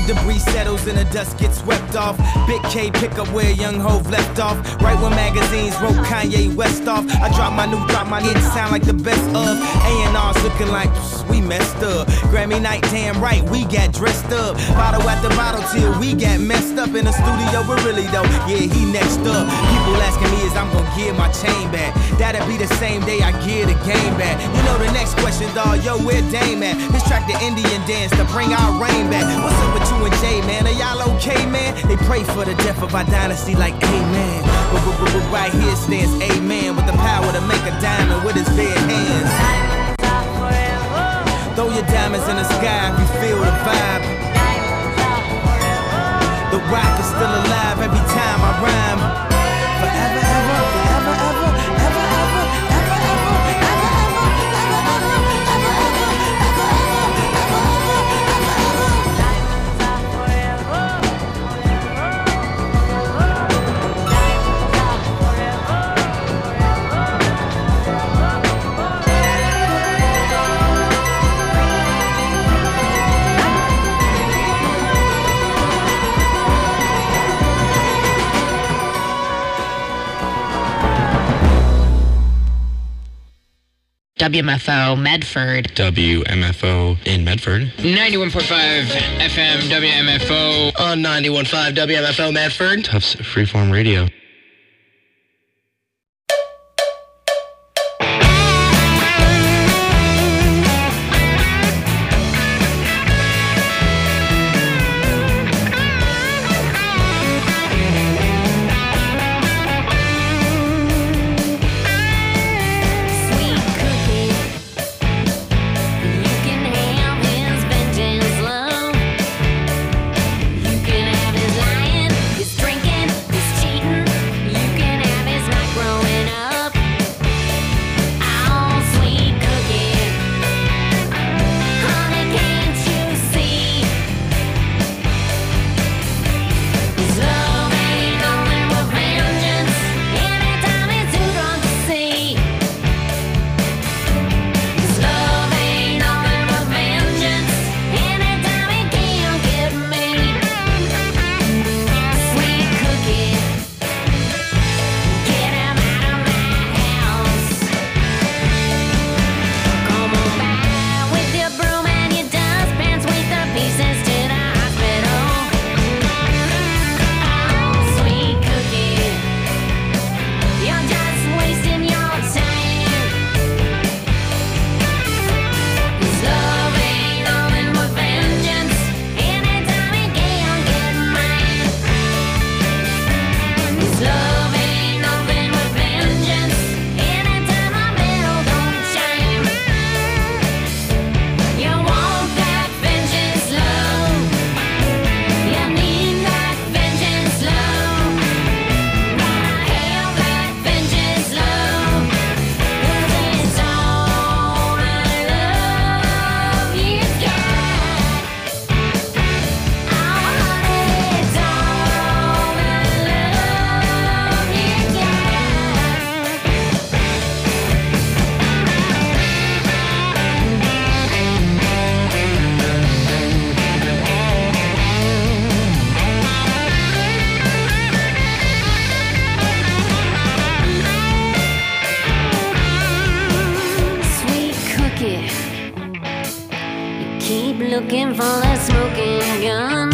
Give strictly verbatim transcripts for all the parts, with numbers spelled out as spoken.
Debris settles and the dust gets swept off. Big K pick up where Young Hov left off. Right when magazines wrote Kanye West off. I drop my new, drop my hit, sound like the best of. A and R's looking like we messed up. Grammy night, damn right, we got dressed up. Bottle after bottle till we got messed up in the studio. But really though, yeah, he next up. People asking me is I'm gonna give my chain back. That'll be the same day I give the game back. You know the next question, dawg, yo, where Dame at? This track the Indian dance to bring our rain back. What's up with you and Jay, man? Are y'all okay, man? They pray for the death of our dynasty like amen. But, but, but, but right here stands amen with the power to make a diamond with his bare hands. Throw your diamonds in the sky if you feel the vibe. The rock is still alive every time I rhyme. Forever, ever, forever, ever, ever, ever, ever, ever, ever, ever, ever, W M F O Medford. W M F O in Medford. ninety-one point five F M W M F O. On ninety-one point five W M F O Medford. Tufts Freeform Radio. looking for that smoking gun.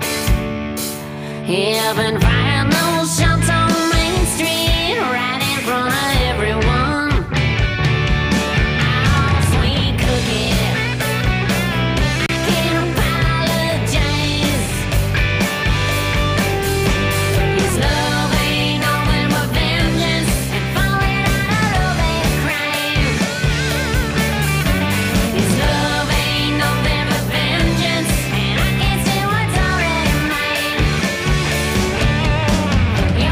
Haven't fired no shots on Main Street, right in front of everyone. Oh, sweet cookie, I can't apologize. His love ain't nothing but vengeance and falling out of a crime. His love ain't nothing but vengeance, and I can't see what's already mine. Yeah.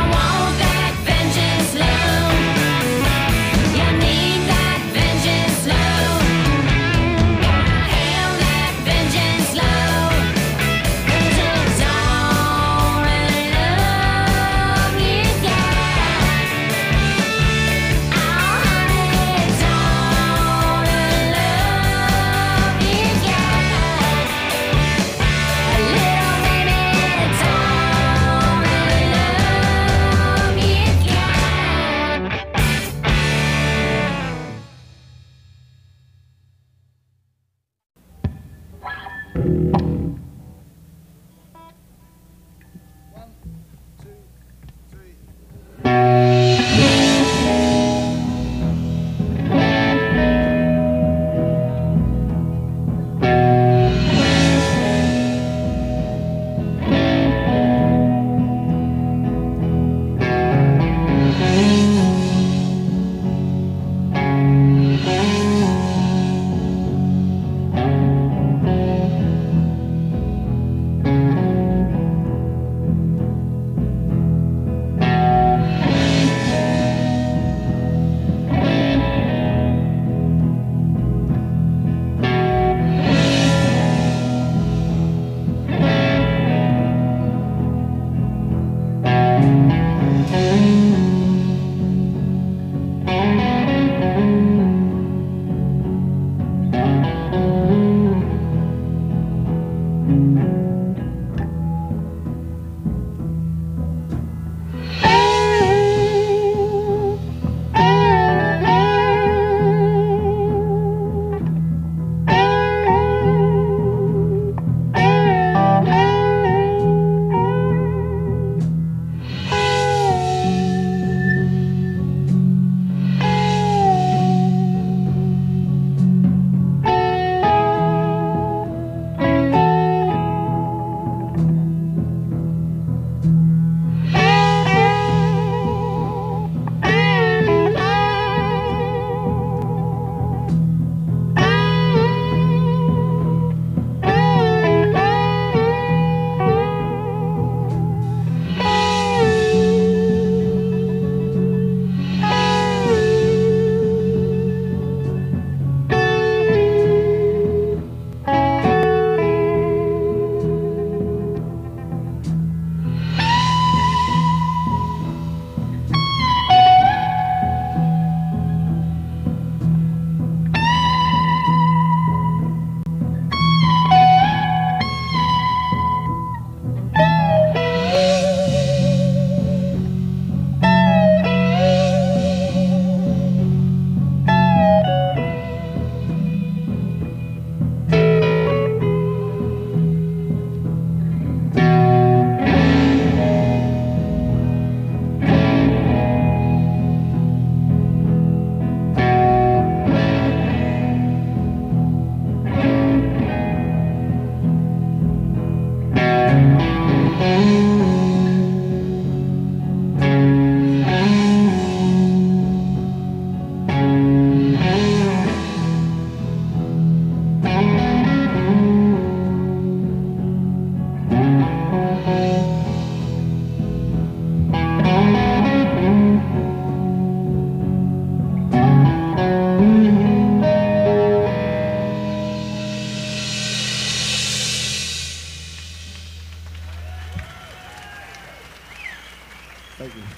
Thank you.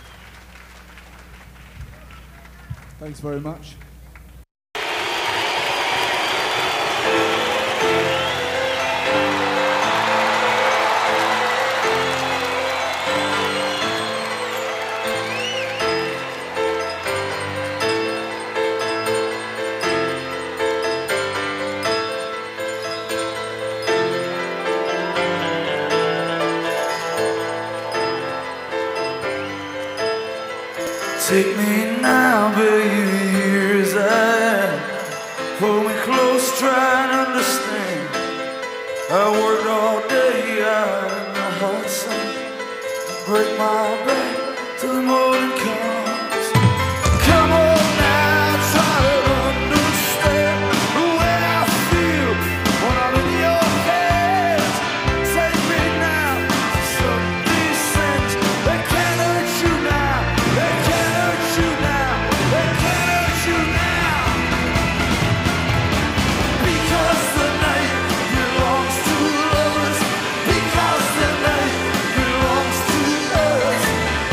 Thanks very much. Take me now, baby, here's I am. Hold me close, try and understand. I worked all day out in the hot sun, break my back till the morning comes. Come on now, try to understand the way I feel when I'm in your hands. Take me now to some descent. They can't hurt you now. They can't hurt you now. They can't hurt you now. Because the night belongs to lovers. Because the night belongs to us.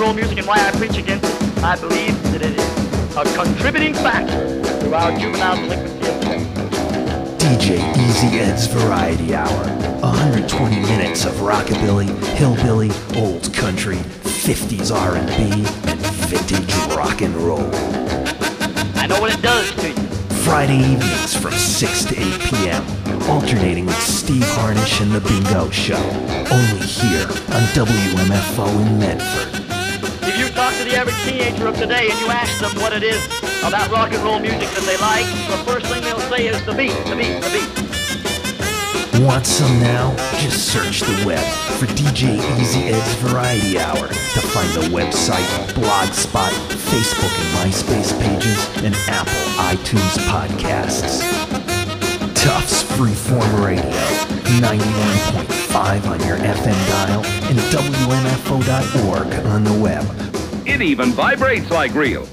roll music and why I preach against it. I believe that it is a contributing factor to our juvenile delinquency of crime. D J Easy Ed's Variety Hour. one hundred twenty minutes of rockabilly, hillbilly, old country, fifties R and B, and vintage rock and roll. I know what it does to you. Friday evenings from six to eight p.m. Alternating with Steve Harnish and The Bingo Show. Only here on W M F O in Medford. If you talk to the average teenager of today and you ask them what it is about rock and roll music that they like, the first thing they'll say is the beat, the beat, the beat. Want some now? Just search the web for D J Easy Ed's Variety Hour to find the website, Blogspot, Facebook and MySpace pages, and Apple iTunes podcasts. Tufts Freeform Radio, ninety-one point five on your F M dial and W M F O dot org on the web. It even vibrates like real.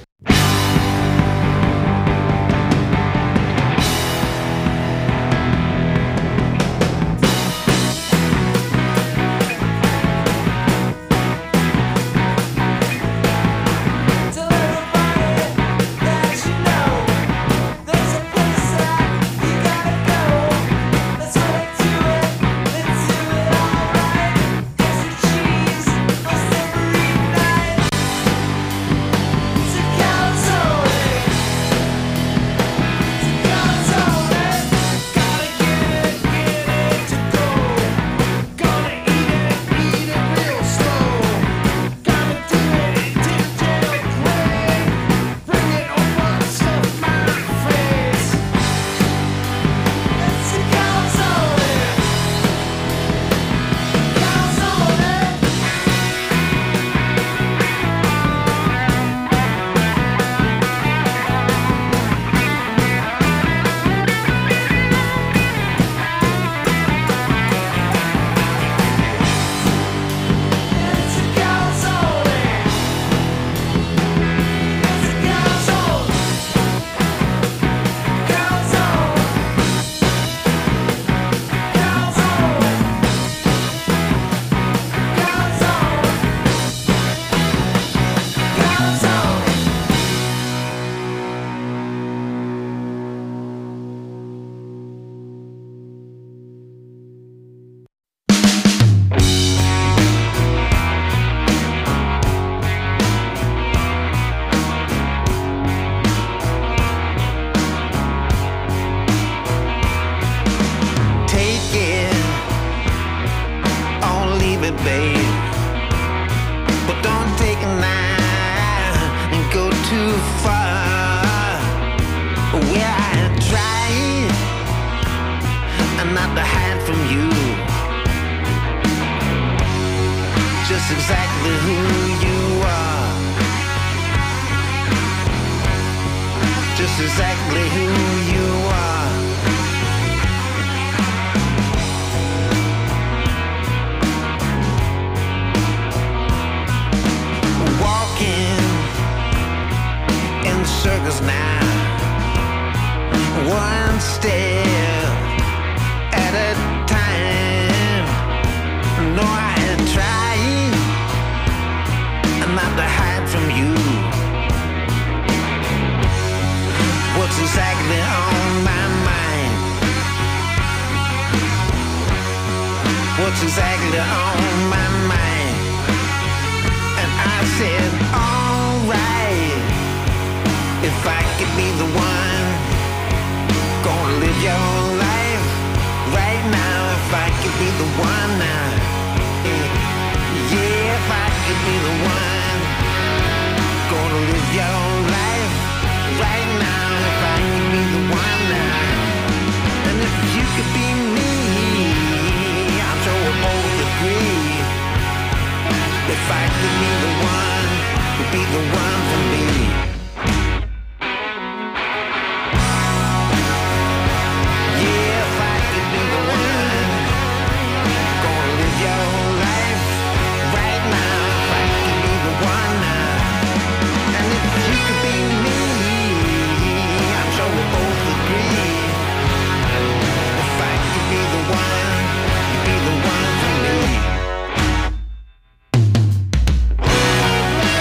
Be the one for me.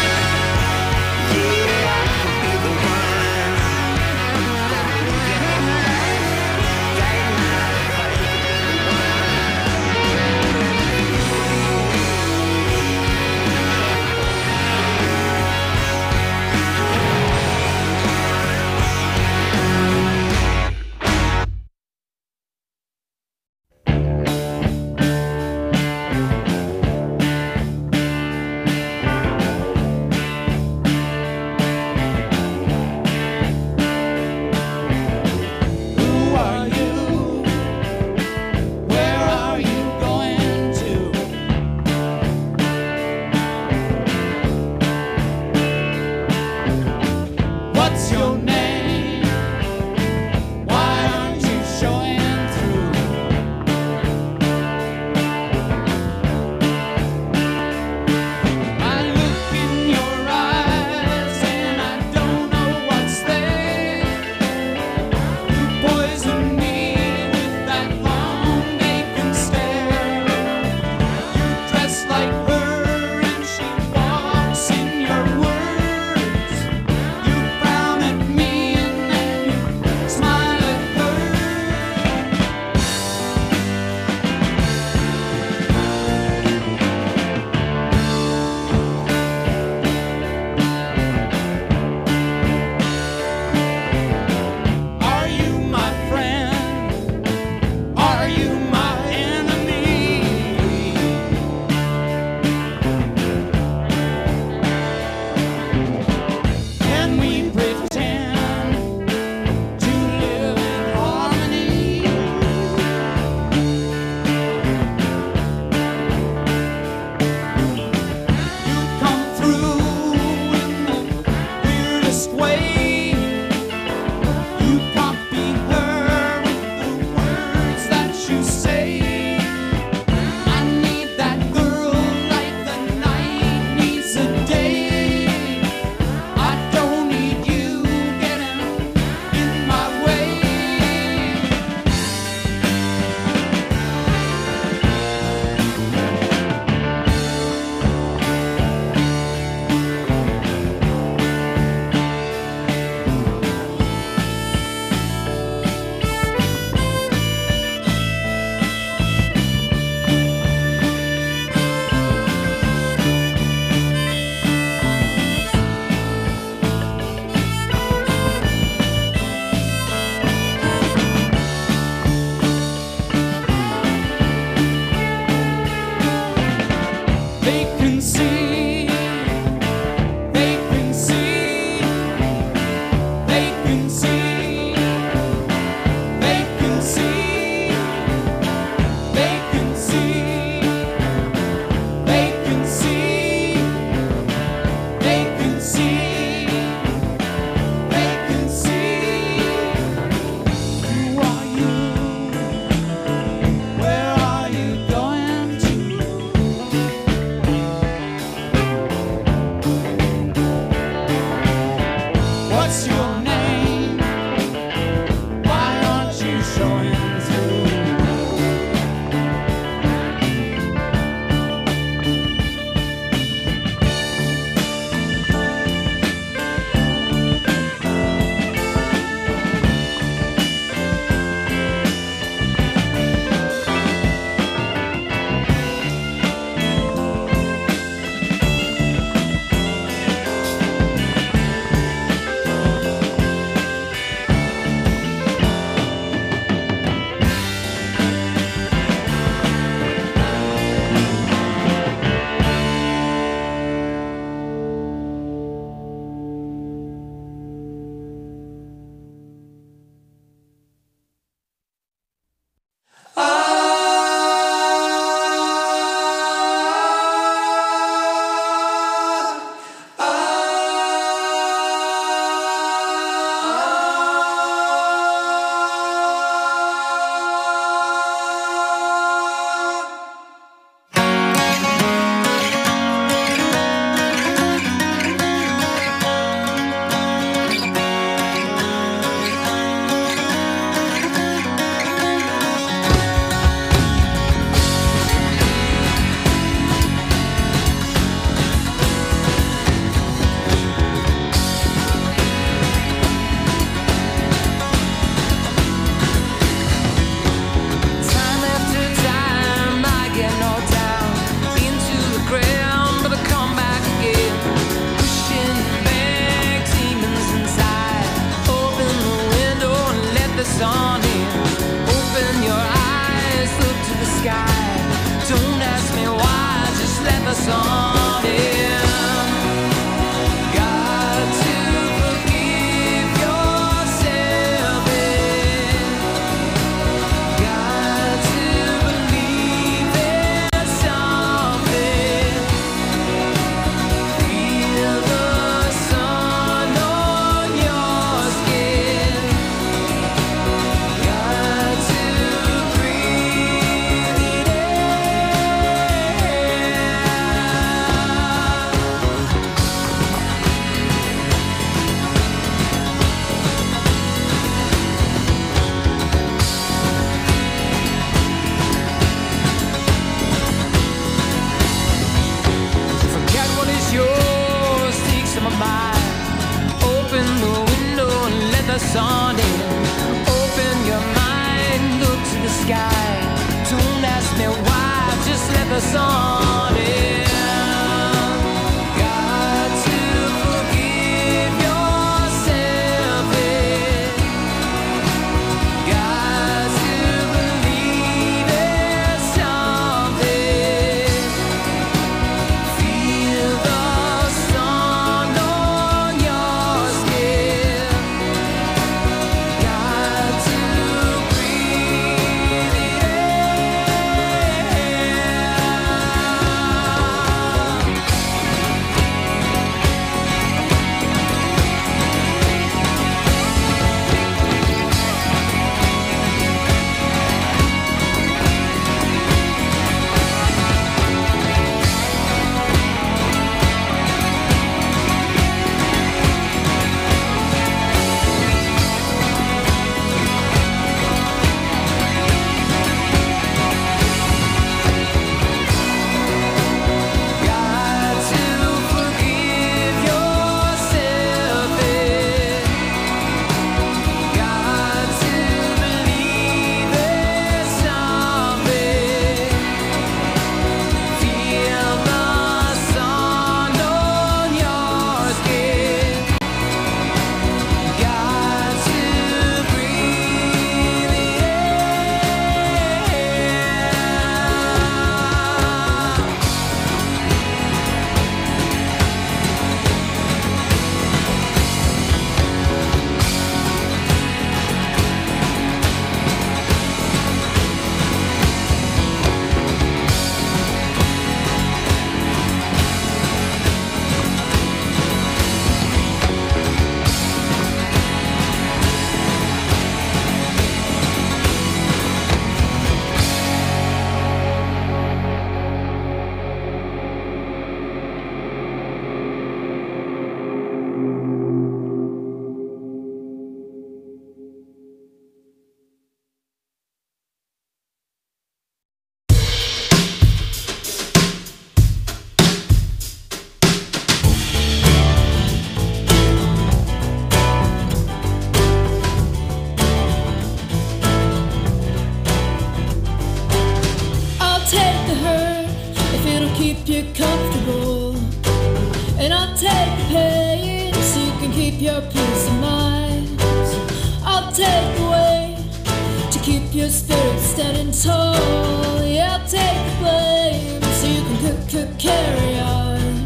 your peace of mind. I'll take the weight to keep your spirit standing tall. Yeah, I'll take the blame so you can cook, cook, carry on.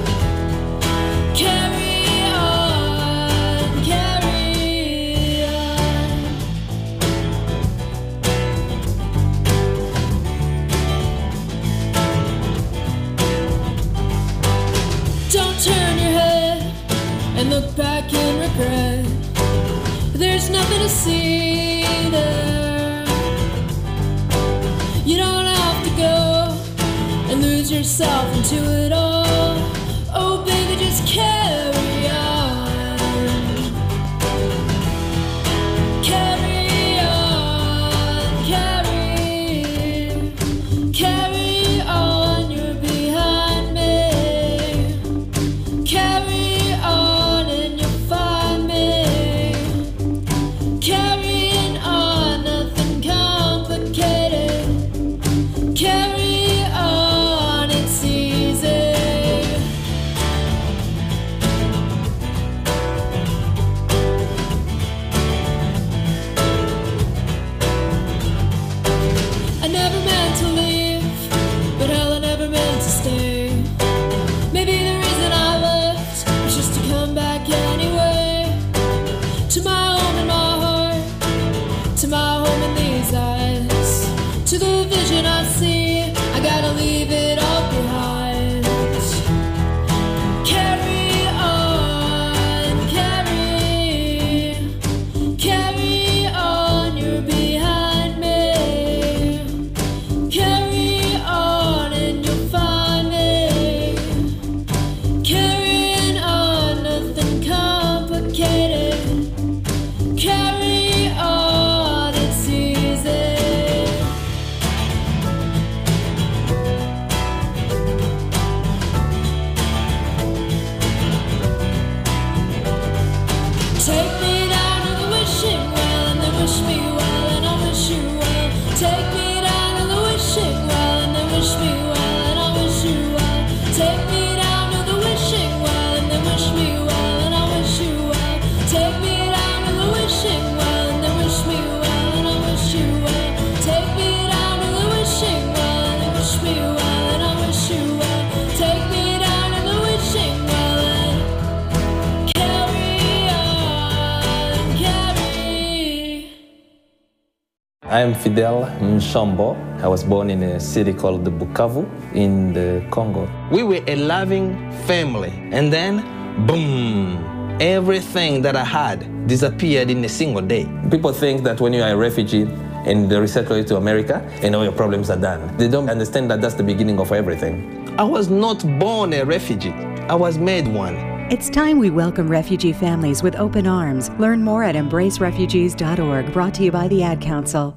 Carry on, carry on. Don't turn your head and look back in regret. There's nothing to see there. You don't have to go and lose yourself into it all. Oh baby, just carry on. Carry on, carry, carry on, you're behind me. Carry on and you'll find me. Carrying on, nothing complicated. Carry on, it's easy. I am Fidel Mshombo. I was born in a city called Bukavu in the Congo. We were a loving family, and then, boom, everything that I had disappeared in a single day. People think that when you are a refugee and they resettle you to America, and all your problems are done. They don't understand that that's the beginning of everything. I was not born a refugee. I was made one. It's time we welcome refugee families with open arms. Learn more at embrace refugees dot org, brought to you by the Ad Council.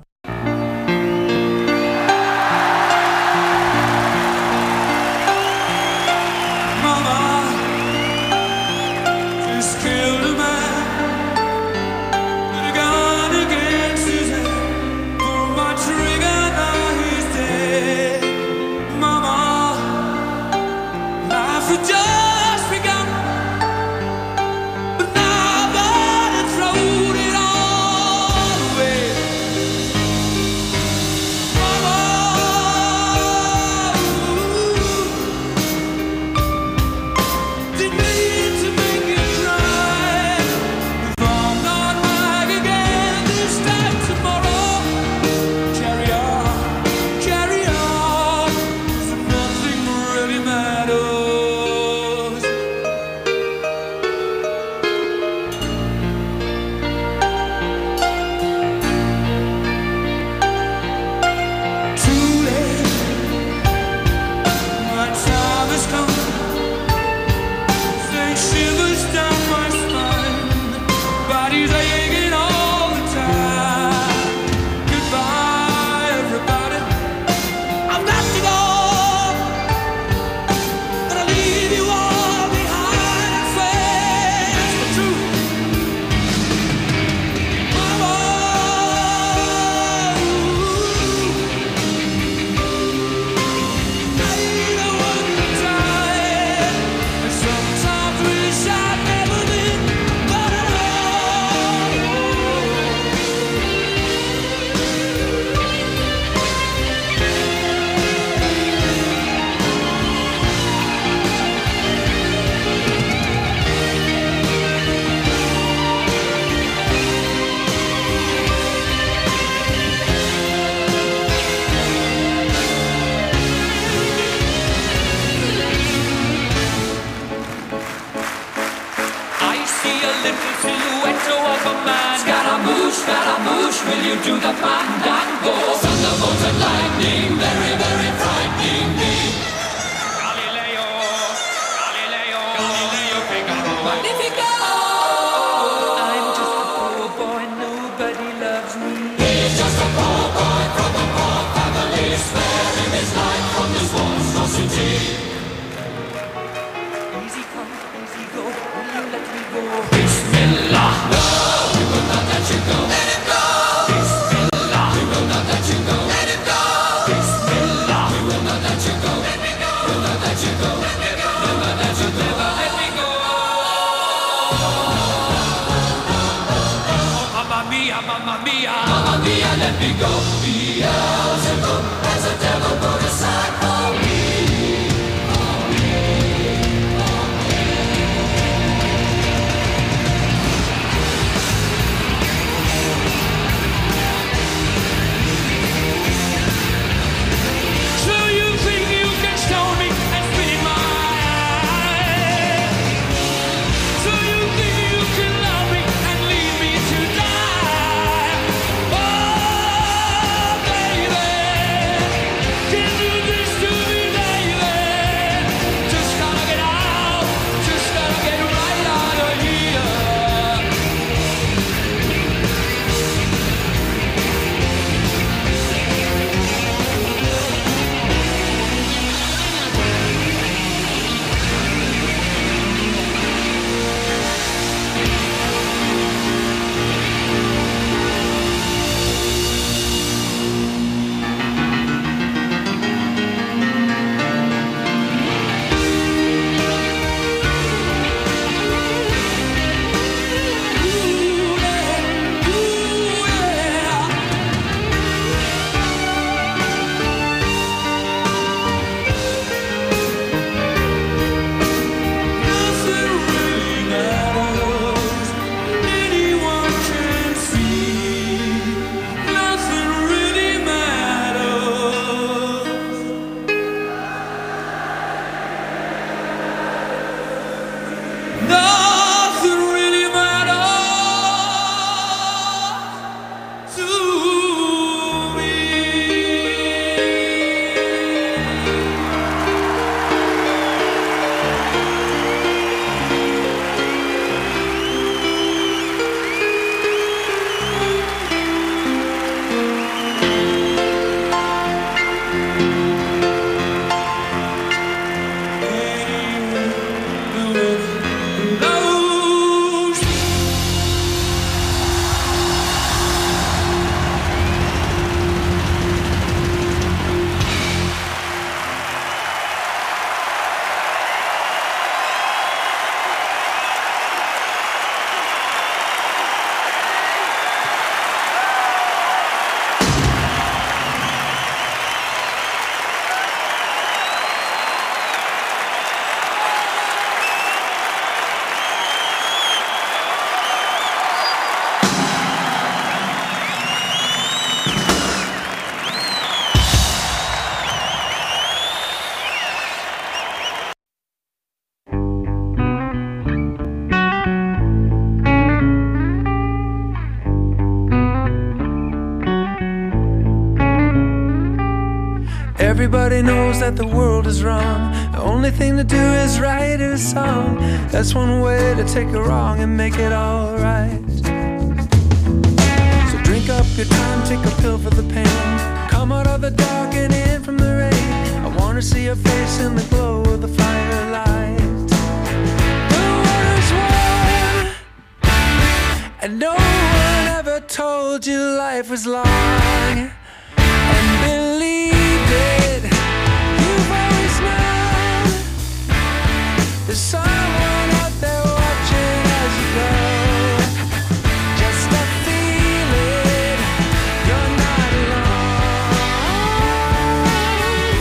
Will you do the fandango? Thunderbolt and lightning, very, very frightening me. Galileo, Galileo, Galileo Figaro. Magnifico! I'm just a poor boy, nobody loves me. He's just a poor boy from a poor family, sparing his life from this monstrosity. Easy come, easy go, will you let me go? Bismillah, no, we will not let you go. Let him go! Mamma mia, mamma mia, let me go. Beelzebub has a devil put aside for me. For me, for So you think you can stone me and spit in my eye? So you think you can love me and leave me to die? Oh, baby, Everybody knows that the world is wrong. The only thing to do is write a song. That's one way to take a wrong and make it alright. So drink up your time, take a pill for the pain. Come out of the dark and in from the rain. I wanna see your face in the glow of the firelight. The water's warm, and no one ever told you life was long. And believe it, you've always known there's someone out there watching as you go. Just a feeling you're not alone.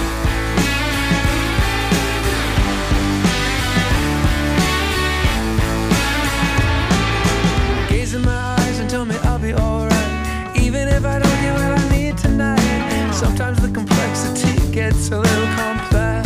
Gaze in my eyes and tell me I'll be alright, even if I don't get what I need tonight. Sometimes the complexity gets a little complex,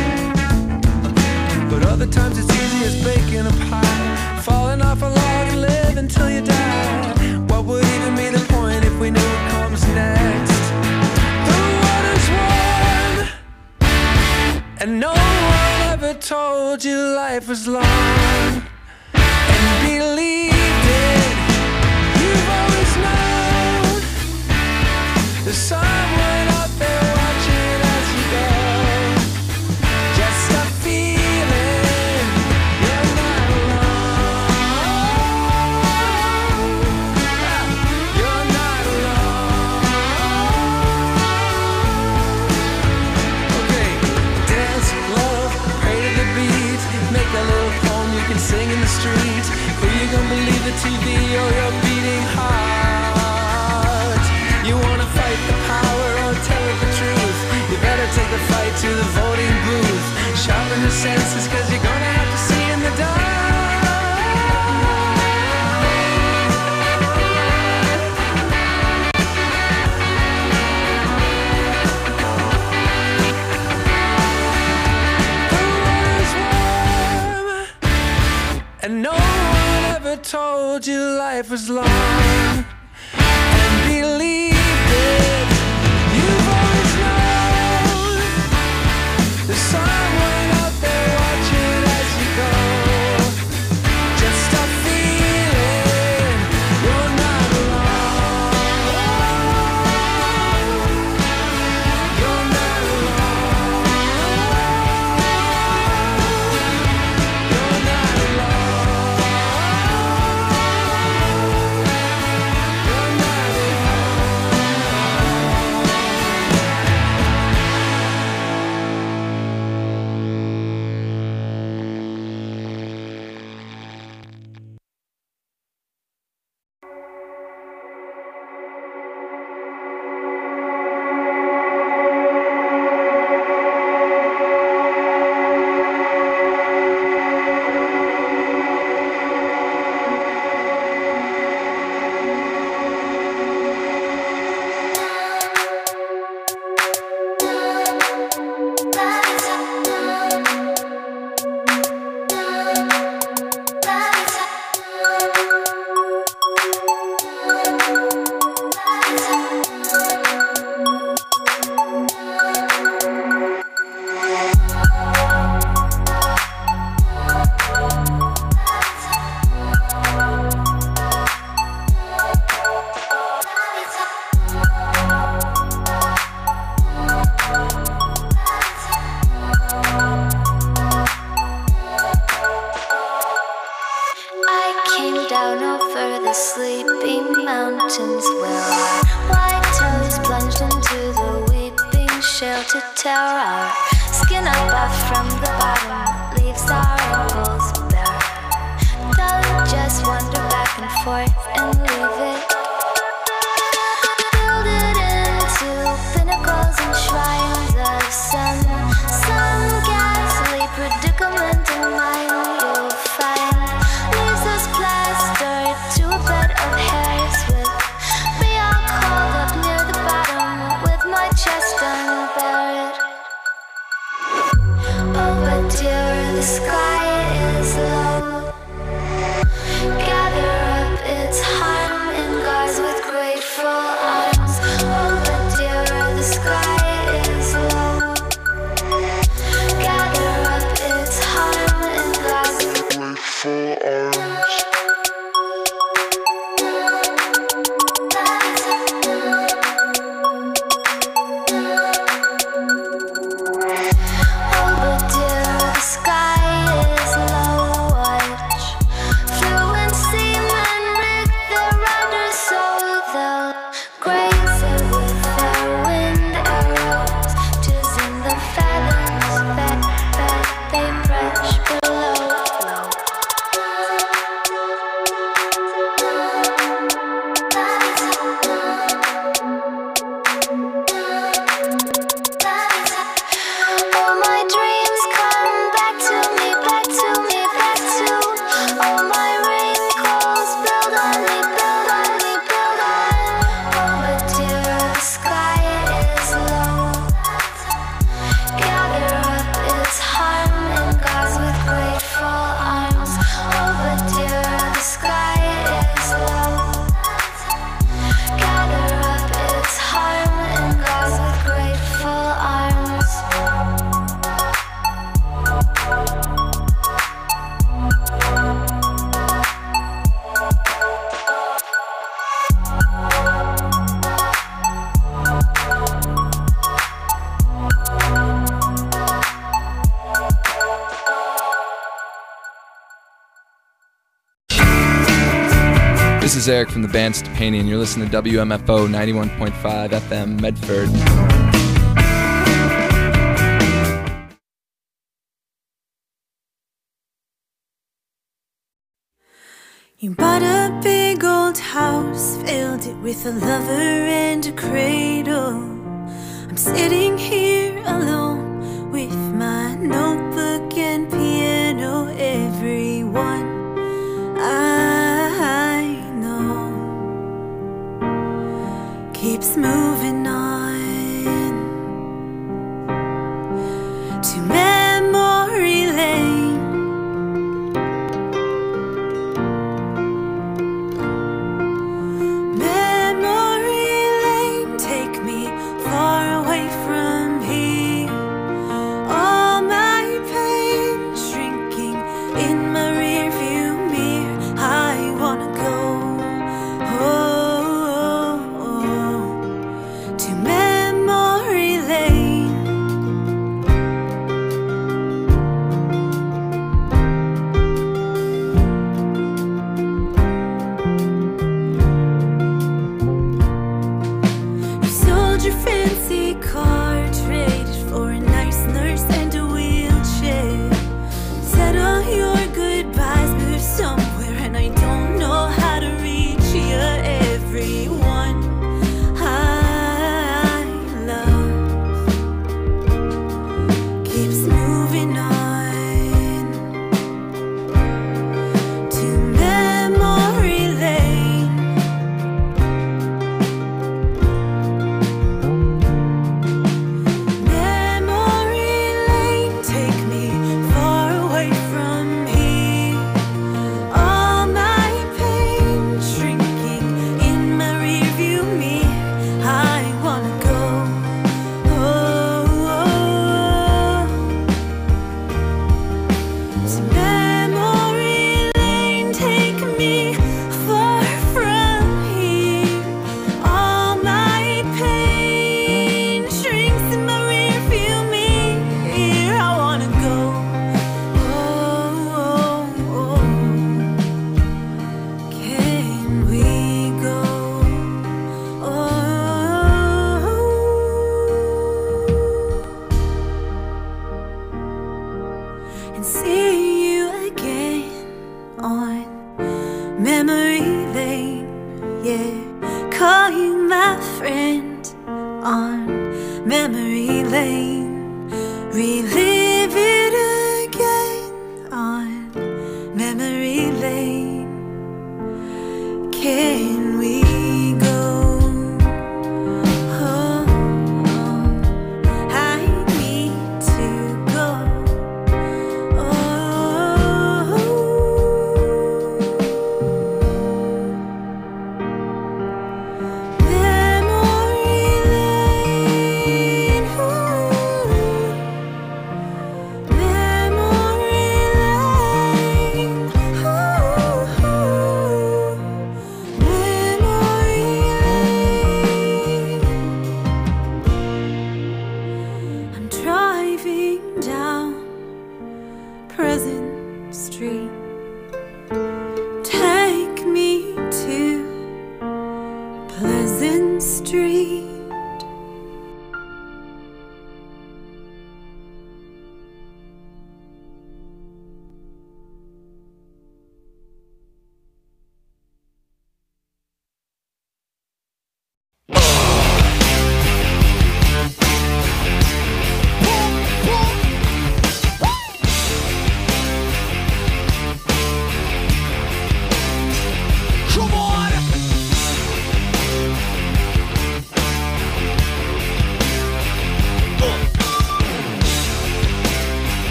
but other times it's easy as baking a pie, falling off a log and live until you die. What would even be the point if we knew what comes next? The water's warm, and no one ever told you life was long. And believed it, you've always known there's someone out there watching as you go. Just a feeling you're not alone. You're not alone. Okay, dance, love, pray to the beat. Make a little poem you can sing in the street. Who you gonna believe, the T V or your beating heart? You wanna fight the power or tell it the truth? You better take the fight to the voting booth. Sharpen your senses, cause you're gonna have to see in the dark. The water's warm, and no one ever told you life was long. And believed it, you've always known there's someone out there watching as you go. Just a feeling you're not alone. You're not alone. You're not alone. You're not down over the sleeping mountains where our white toes plunged into the weeping shelter tower. Our skin above from the bottom leaves our ankles bare. Don't just wander back and forth and leave it. Build it into pinnacles and shrines of some, some ghastly predicament in mind you'll find. Leaves us plastered to a bed of hairs with me all curled up near the bottom with my chest unbared. Oh, but dear, the sky is low. Gather up its grateful arms. This is Eric from the band Stepani, and you're listening to W M F O ninety-one point five F M Medford. You bought a big old house, filled it with a lover and a cradle. I'm sitting here alone with my notebook and piano. Everyone I know keeps moving on to memory lane.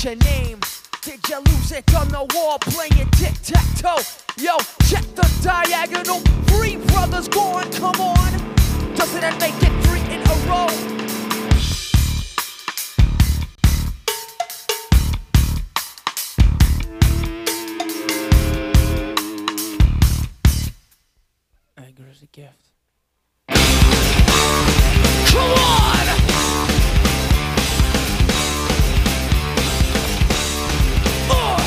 your name? Did you lose it on the wall playing tic-tac-toe? Yo, check the diagonal. Three brothers gone, come on. Doesn't that make it three in a row? Anger is a gift. Come on! Uh.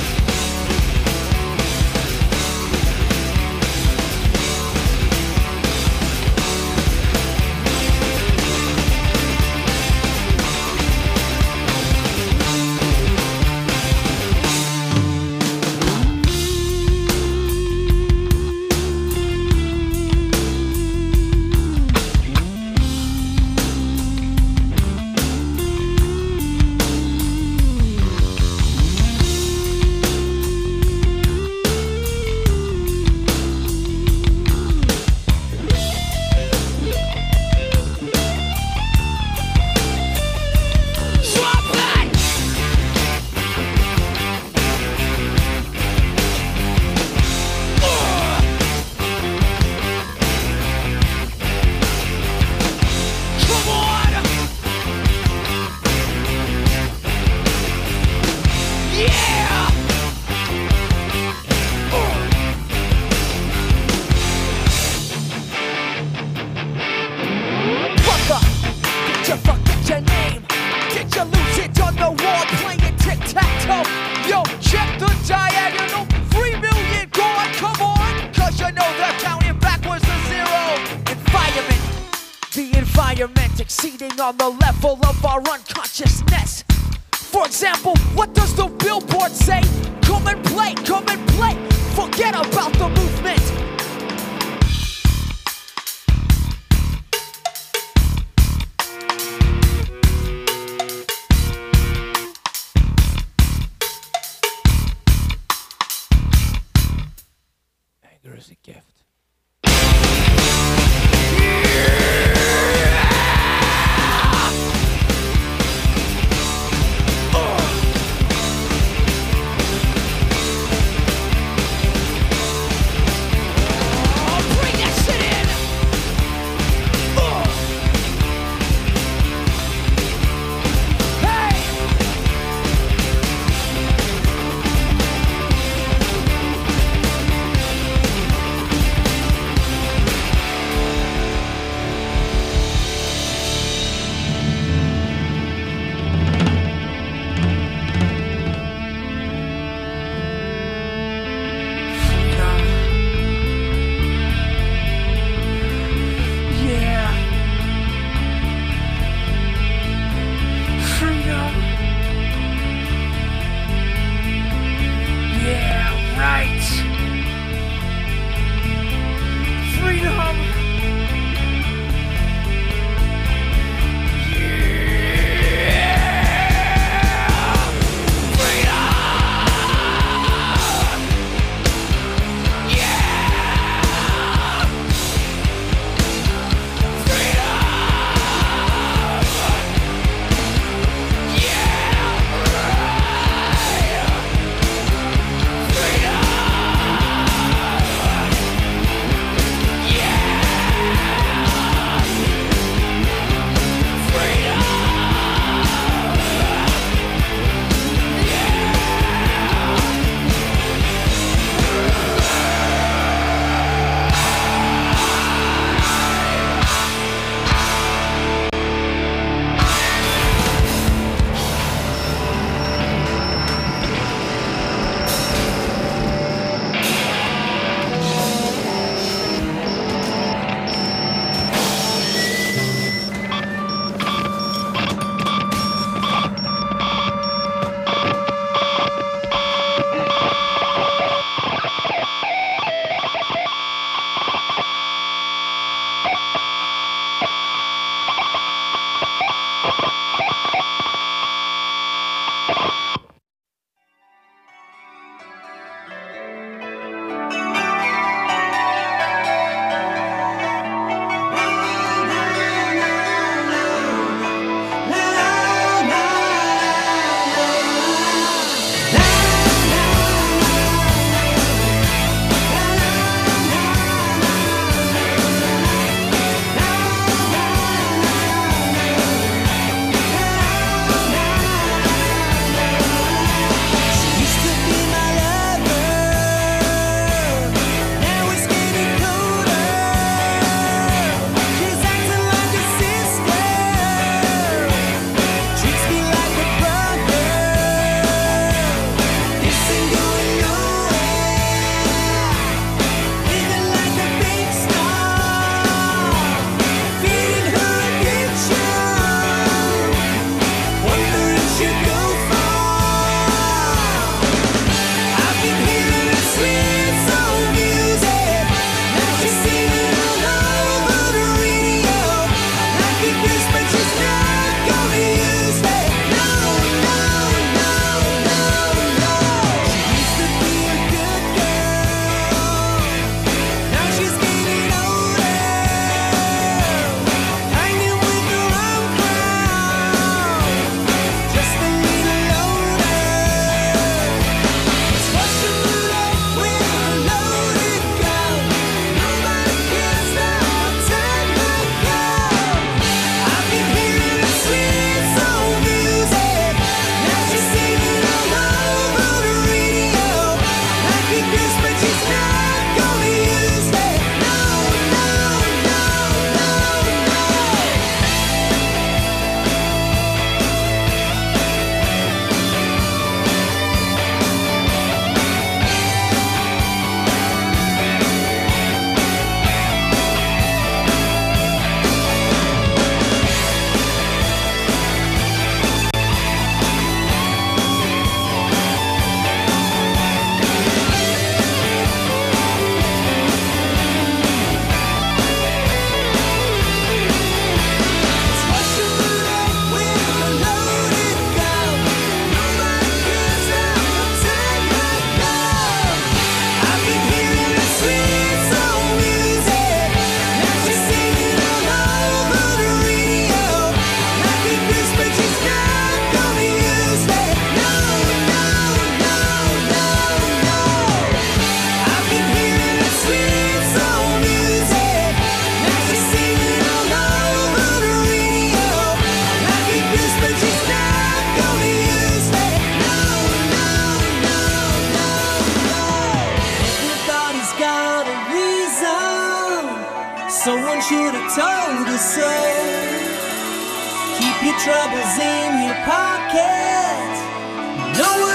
Exceeding on the level of our unconsciousness. For example, what does the billboard say? Come and play, come and play. Forget about the movement. Anger is a gift. Someone should have told us so. Keep your troubles in your pocket. No one